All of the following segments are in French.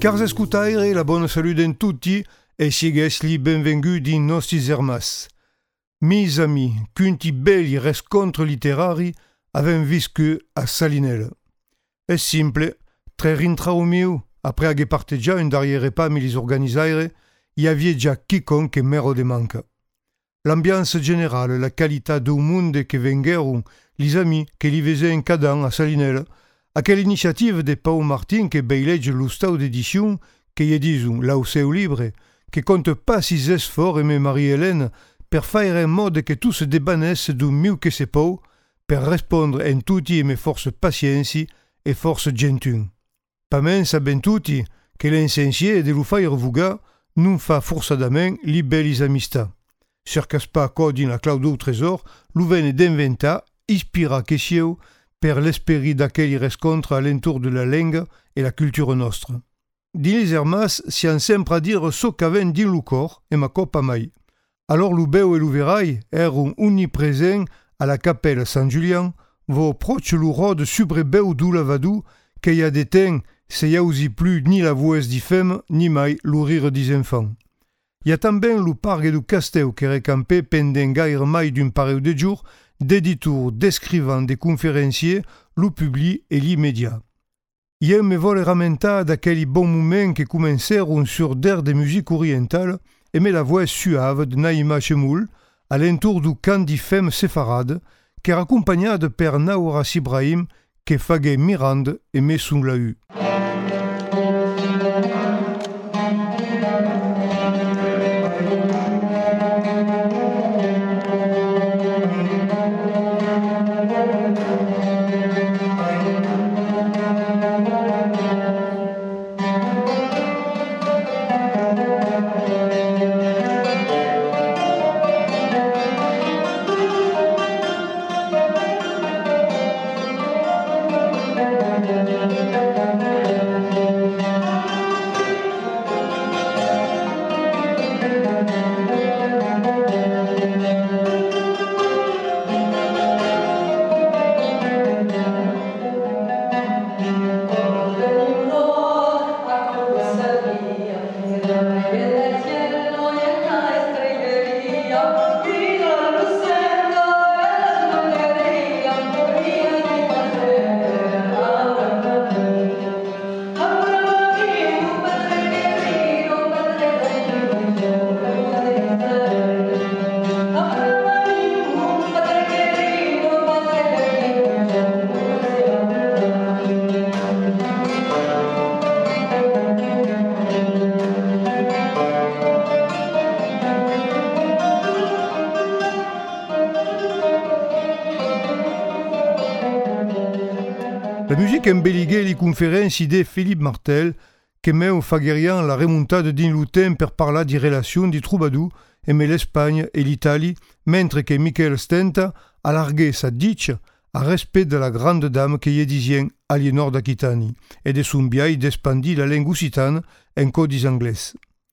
Cars ascoltaire, la buona salute a tutti e siegesli benvenuti in nostri zermas. Mis amis, cunti belli rescontri literari avem viscu a Salinel. È simple, tre rintrao miu, après ague parteggia un darriere pas mi lis organisaire, i avie già quiconque mero de manca. L'ambiance generale, la qualità do monde che vengueron, lis amis che li vesen cadan a Salinel, a quelle iniziative de Pau Martin che beilege lo stau d'édition, che je disun, là au seu libre, che compte pas sis esfor e me Marie-Hélène per faire en mode que tout se débanesse du miu que se pou, per respondre en tutti e me force pacienci e force gentun. Pa men saben tutti che l'insensier de lo faire vuga non fa forçadament li bellis amistà. Cercas pas codin la clau do tresor, lo vene d'inventar, ispira che sieu, per l'esprit d'aquel rescontre alentour de la lenga e la culture nostra. Din les hermas sian sempre a dire so qu'aven din lo cor e ma copa mai. Alors lo beu e lo verai eron omnipresent a la capella Sant Julian, vo proche lo rode subre beu do lavadou que y a de temps se y a aussi plus ni la voix di femme ni mai lo rire dis enfants. Y a tambien lo parc do casteu que recampé pendent gaire mai d'un pareu de jour d'éditeurs, d'escrivans, de conférenciers, lo publi e l'immédiat. I me vole rammentar d'aquelli bon moment que comenceron sur d'air de musique orientale e me la voix suave de Naïma Chemoul, alentour du camp di femme séfarade, qu'era accompagnade per Naoura Sibrahim, que faguait Mirande e Messoun Lahu. La musique embelliguait les conférences de Philippe Martel, que meu faguerian la remontade din lo temps per parlar di relations di troubadou eme l'Espagne et l'Italie, mentre que Michael Stenta alarguait sa diche a respect de la grande dame que ye disien Aliénor d'Aquitani, et de son biai d'expandir la langue occitane en codis anglais.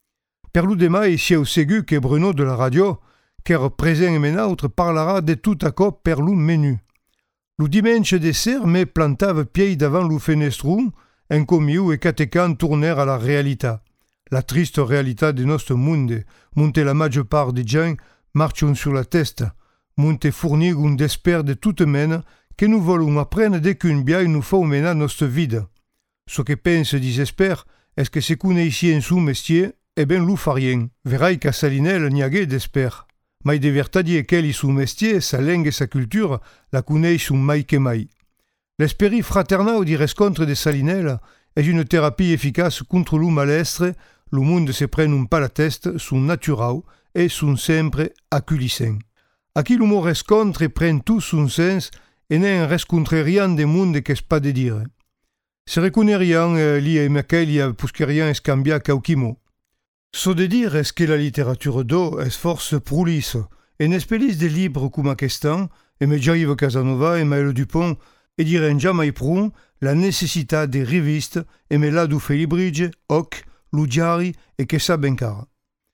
Per lo demai sieu segu que Bruno de la radio, qu'er present e menautre, parlara de tout a cop per lo menu. Lo dimanche de ser me plantava piei davant lo fenestrum, en comiu e catecan tourner a la realitat. La triste realitat de nostre monde, monte la maggior part de gens marchon sur la testa, monte fournir un desper de toute mena que nous volons apprendre dès qu'un biai nous fa menar nostre vida. Ce que pense disesper est que se connaissien son mestier, e ben lo farien. Verai qu'à Salinel n'y hagué d'esper. Mai de vertadier qu'elle son mestier, sa langue et sa culture, la connaissent mai que mai. L'esprit fraternal di rescontre de Salinel est une thérapie efficace contre lo malestre, lo monde se pren un pas la teste, son natural et son sempre aculissant. Aquí lo mot rescontre pren tout son sens et n'en rescontrerian de monde qu'es pas de dire. Se reconerian li e maquelia pusquerian escambia cauquimo. So de dire est que la littérature d'eau est force prulis, en espèce de livres comme aquestan, et me Jean-Yves Casanova et Maël Dupont, et diren jamais prou la necessità de revistes et me la du Felibridge, Hoc, Lugiari et que ça bencara.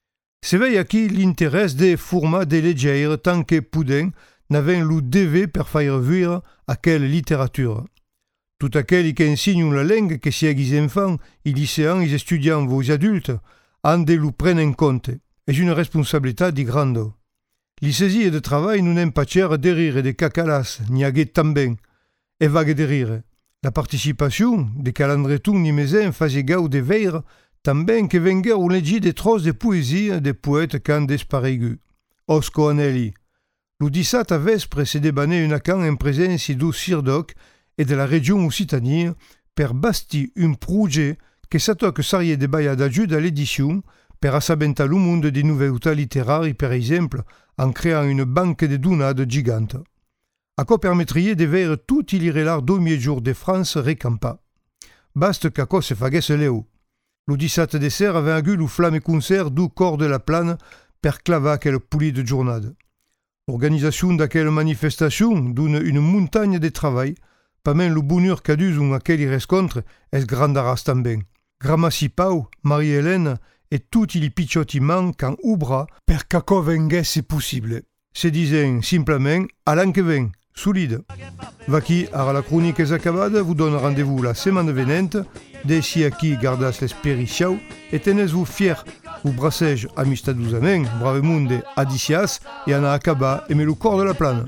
Se vei aquí l'interès de formats de legeire tant que puden n'aven lo dever per faire vuire aquelle littérature. Tout aquelli qui enseignent la langue, que sia gli enfants, i lycéens, i étudiants, vos adultes, han de lo prendre en compte. És una responsabilitat di grande. L'icesi de travail non n'aime pas cher de rire de cacalas, ni haguet tambén, e vague de rire. La participation de calandretun ni mesen faisait gau de veire, tambén que venguer un legi de tros de poesie de poètes qu'han desparegut. Osco Anelli. Lo 17 a vespre se debanè una can en presència d'u Sirdoc e de la region Occitanie per bastir un projet que s'atoc s'arie de baia d'ajut a l'edition per assabentar lo monde de nouveautats literari, per exemple, en creant une banque de donades gigante. Aquò permetrie de veire tot il irrelar domier jour de France recampa. Bast qu'aquò se faguesse leu. Lo 17 de ser avait agut lo flamme concert du cor de la plana per clavar aquel puli de jornada. L'organisation d'aquella manifestation donne une montagne de travail, pas même le bonheur qu'a dus un aquell rescontre es grandaras tambén. Gramassi Pau, Marie-Hélène et tout il picciotti manquant au bras per qu'aquò venguesse possible. Se disaient simplement à l'an que ven, solide. Vaqui, ara la chronique est acabada, vous donne rendez-vous la semaine venente. D'ici aquí gardas l'esprit xau et tenez-vous fiers. Vous brassege amistadosament, bravemunde adicias et ana acaba aimez le corps de la plane.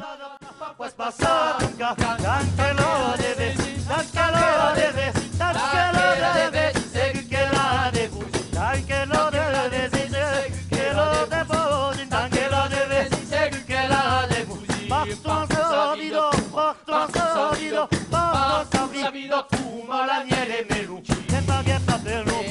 Come la nieve, me luci, e paghe per